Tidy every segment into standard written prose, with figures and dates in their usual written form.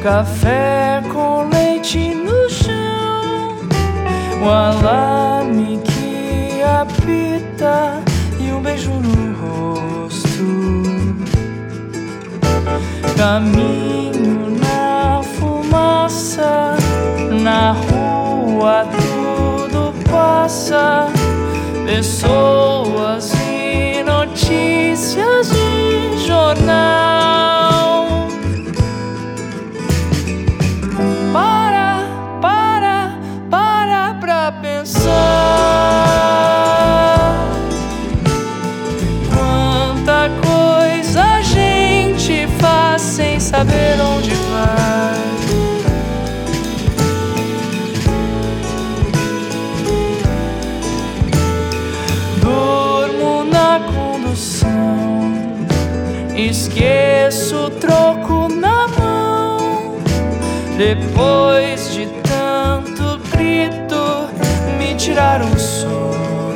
café com leite no chão, o alarme que apita e um beijo no rosto. Caminho na fumaça, na rua tudo passa, pessoas e notícias de jornal. Para pensar quanta coisa a gente faz sem saber onde vai. Durmo na condução, esqueço o troco na mão. Depois de tanto grito, me tiraram o sono.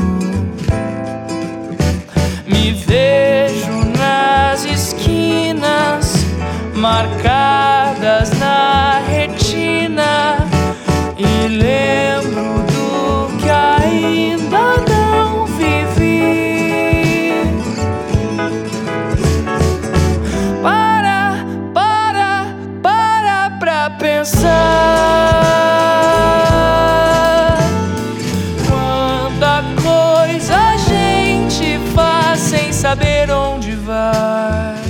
Me vejo nas esquinas, marcadas na retina, e lembro do que ainda não vivi. Para pensar quanta coisa a gente faz sem saber onde vai.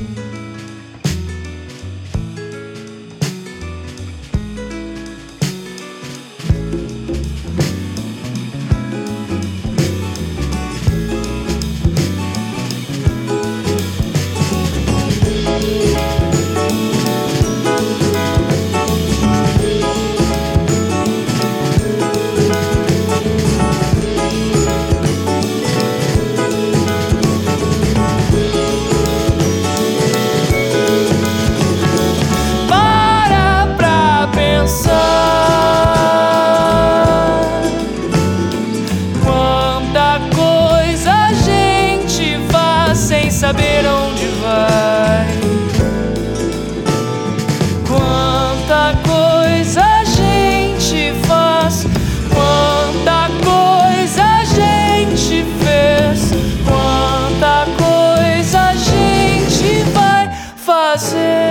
Saber onde vai. Quanta coisa a gente faz, quanta coisa a gente fez, quanta coisa a gente vai fazer.